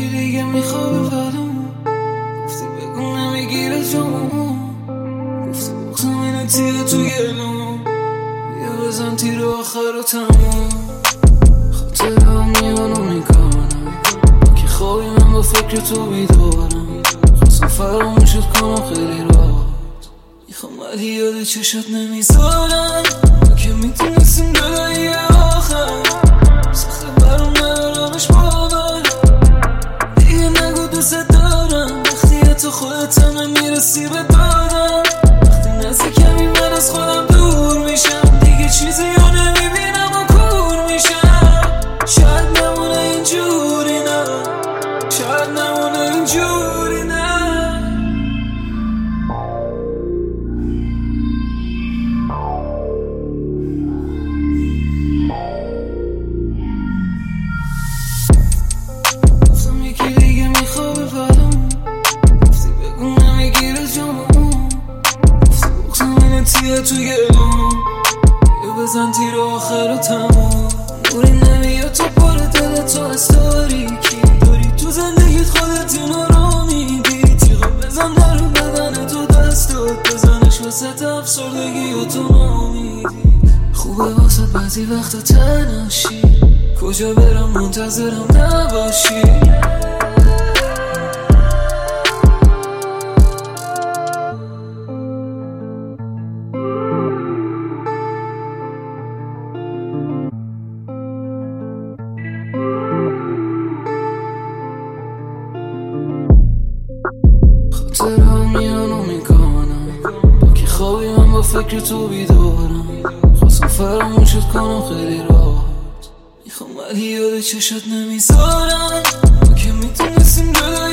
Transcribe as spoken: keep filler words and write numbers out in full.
یکی دیگه میخوابه بدم. گفتی بگو نمیگیره جامو، گفتی بغزم اینه تیه تو گلوم. بیا بزن تیر آخر و تموم. خاطر هم میانو میکنم که خوابی من با فکر تو بیدارم. خواستم فراموشت کنم خیلی راحت، میخوام ولی یاد چشات نمیذارم. که میتونستیم جدایی آخر، سخته برام ندارمش باور. دیگه نگو دوست دارم وقتی تو خودت همه میرسی به دادم. وقتی نزدیکمی من از خودم دور میشم، دیگه چیزی رو نمیبینم و کور میشم. شاید نمونه اینجوری، نه شاید نمونه اینجوری، نه. گفتم یکی دیگه میخوابه بدم. گفتی بگو نمیگیره جامو، گفتی بغزم اینه تیه تو گلوم. بیا بزن تیر آخر و تموم. نوری نمیاد تو پر دل تو از تاریکی، داری تو زندگیت خودت اینو را میدی. تیغا بزن در بدن تو دستات، بزنش وسط افسردگی و تو نامیدی. خوبه واسه بعضی وقتا تنهاشی، کجا برم منتظرم نباشی. خاطر هم میانو میکنم که خوابی من با فکر تو بیدارم. خواستم فراموشت کنم خیلی راحت، میخوام ولی یاد چشات نمیذارم. که میتونستیم جدایی